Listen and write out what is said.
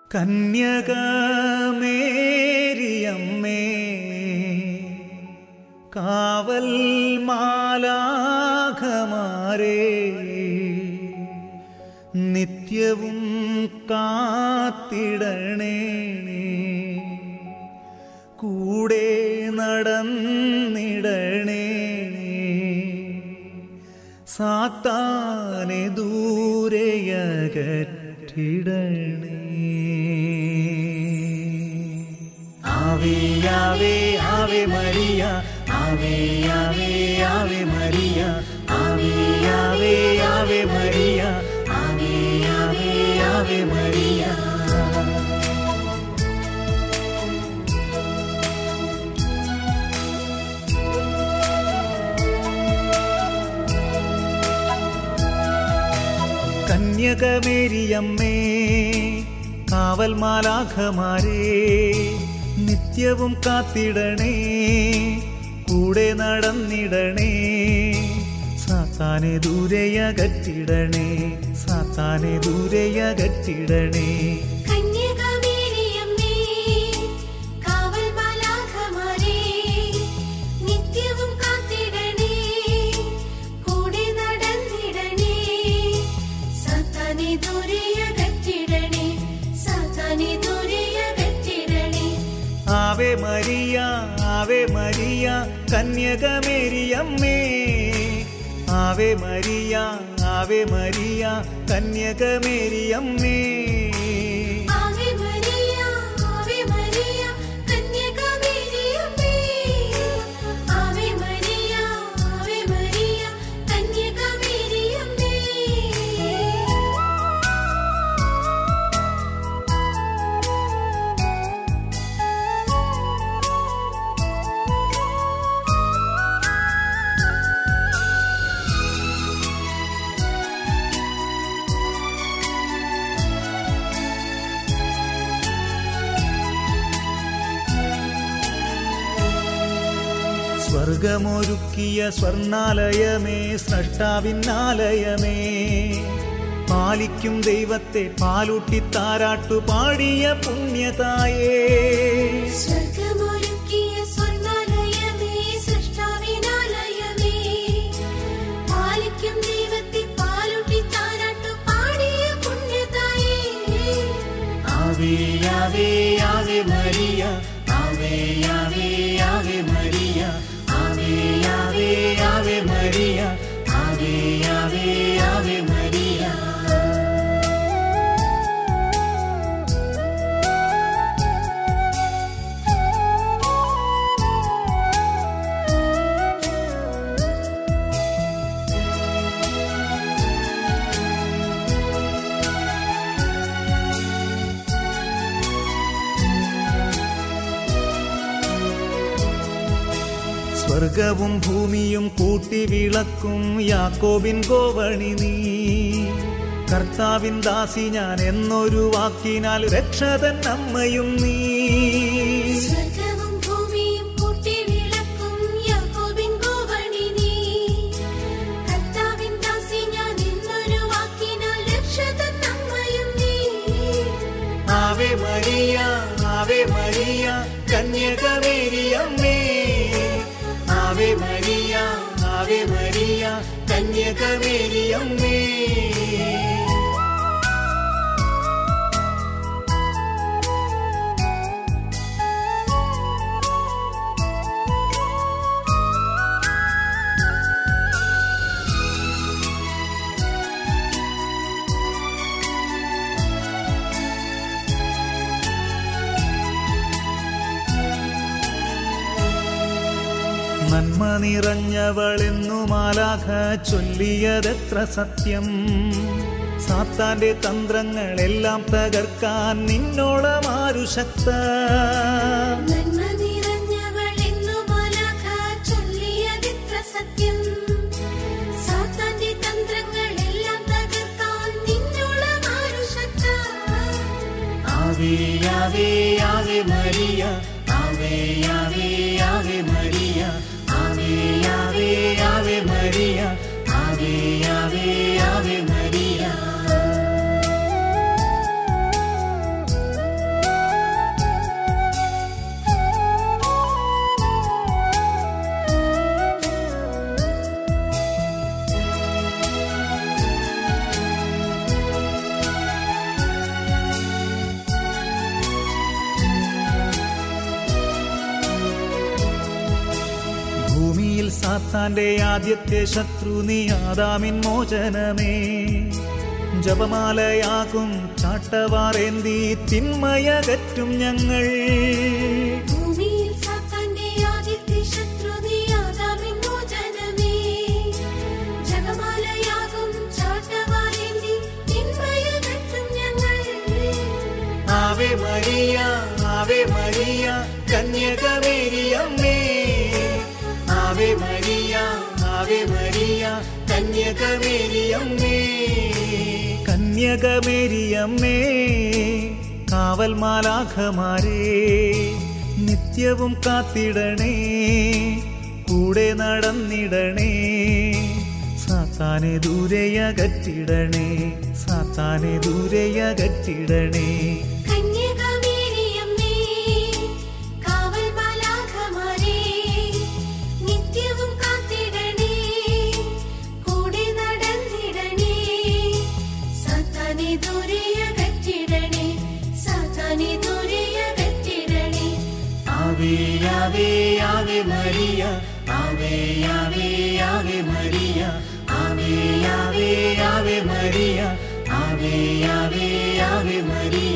കന്യകമേരിയമ്മേ കാവൽ മാലാഖമാരേ നിത്യവും കാത്തിടണേ, കൂടെ നടന്നിടണേ, സാത്താനെ ദൂരെയകറ്റിടണേ. ആവേ ആവേ ആവേ മരിയ, ആവേ ആവേ ആവേ മരിയ, ആവേ ആവേ ആവേ മരിയ, ആവേ ആവേ ആവേ മരിയ. കന്യകമേരിയമ്മേ കാവൽ മാലാഖമാരേ നിത്യവും കാത്തിടണേ, കൂടെ നടന്നിടണേ, സാത്താനെ ദൂരെയകറ്റിടണേ, സാത്താനെ ദൂരെയകറ്റിടണേ. ആവേ മരിയ, ആവേ മരിയ കന്യകമേരിയമ്മേ, ആവേ മരിയ, ആവേ മരിയ കന്യകമേരിയമ്മേ. സ്വർഗമൊരുക്കിയ സ്വർണാലയമേ, സ്രഷ്ടാവിന്നാലയമേ, പാലിക്കും ദൈവത്തെ പാലൂട്ടി താരാട്ടു പാടിയ പുണ്യതായേ. സ്വർഗമൊരുക്കിയ സ്വർണാലയമേ, സ്രഷ്ടാവിന്നാലയമേ, പാലിക്കും ദൈവത്തെ പാലൂട്ടി താരാട്ടു പാടിയ പുണ്യതായേ. ആവേ ആവേ ആവേ മരിയ, ആവേ ആവേ ആവേ മരിയ, ആവേ ആവേ ആവേ മരിയ, ആവേ ആവേ ആവേ മരിയ. സ്വർഗവും ഭൂമിയും കൂട്ടി വിളക്കും യാക്കോബിൻ ഗോവണി നീ, കർത്താവിൻ ദാസി ഞാൻ എന്നൊരു വാക്കിനാൽ രക്ഷതൻ അമ്മയും നീ. സ്വർഗവും ഭൂമിയും കൂട്ടി വിളക്കും യാക്കോബിൻ ഗോവണി നീ, കർത്താവിൻ ദാസി ഞാൻ എന്നൊരു വാക്കിനാൽ രക്ഷതൻ അമ്മയും നീ. ആവേ മരിയ, ആവേ മരിയ കന്യകമേരിയമ്മേ, ആവേ മരിയ, ആവേ മരിയ കന്യകമേരിയമ്മേ. നന്മ നിറഞ്ഞവളെന്നു മാലാഖ ചൊല്ലിയതെത്ര സത്യം, സാത്താന്റെ തന്ത്രങ്ങളെല്ലാം തകർക്കാൻ നിന്നോളമാരു ശക്ത. നന്മ നിറഞ്ഞവളെന്നു മാലാഖ ചൊല്ലിയതെത്ര സത്യം, സാത്താന്റെ തന്ത്രങ്ങളെല്ലാം തകർക്കാൻ നിന്നോളമാരു ശക്ത. ആവേ ആവേ ആവേ മരിയ, ആവേ ആവേ ആവേ മരിയ, ആവേ ആവേ ആവേ മരിയ, ആവേ ആവേ ആവേ മരിയ. സാത്താന്റെ ആദ്യത്തെ ശത്രു നീ ആദാമിൻ മോചനമേ. ജപമാലയാകും ചാട്ടവാറേന്തി തിന്മയകറ്റും ഞങ്ങൾ. ഭൂമിയിൽ സാത്താന്റെ ആദ്യത്തെ ശത്രു നീ ആദാമിൻ മോചനമേ. ജപമാലയാകും ചാട്ടവാറേന്തി തിന്മയകറ്റും ഞങ്ങൾ. ആവേ മരിയ ആവേ മരിയ കന്യകമേരിയമ്മേ. ആവേ മരിയ ആവേ മരിയ കന്യകമേരിയമ്മേ. കന്യകമേരിയമ്മേ കാവൽ മാലാഖമാരേ നിത്യവും കാത്തിടണേ, കൂടെ നടന്നിടണേ. സാത്താനെ ദൂരെയകറ്റിടണേ, സാത്താനെ ദൂരെയകറ്റിടണേ. കന്യകമേരിയമ്മേ കാവൽ മാലാഖമാരേ നിത്യവും കാത്തിടണേ, കൂടെ നടന്നിടണേ. സാത്താനെ ദൂരെയകറ്റിടണേ, സാത്താനെ ദൂരെയകറ്റിടണേ. ആവേ ആവേ ആവേ മരിയ, ആവേ ആവേ ആവേ മരിയ, ആവേ ആവേ ആവേ മരിയ, ആവേ ആവേ ആവേ മരിയ.